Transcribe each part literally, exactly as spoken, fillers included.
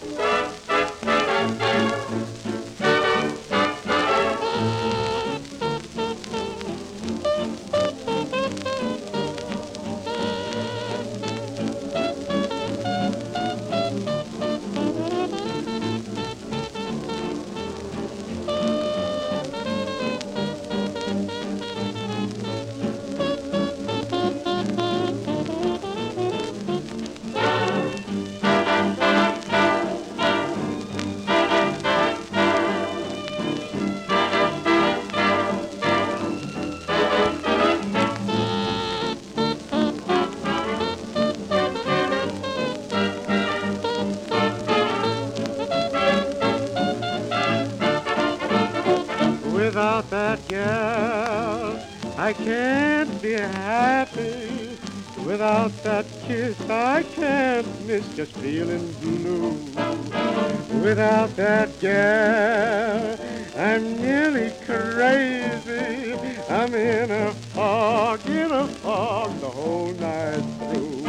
Without that gal, I can't be happy. Without that kiss, I can't miss just feeling blue. Without that gal, I'm nearly crazy. I'm in a fog, in a fog the whole night through.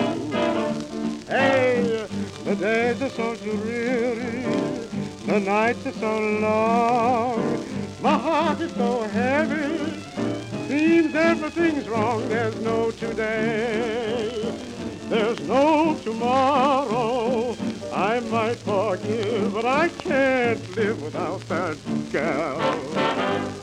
Hey, the days are so dreary, the nights are so long. My heart is so heavy, seems everything's wrong. There's no today, there's no tomorrow. I might forgive, but I can't live without that gal.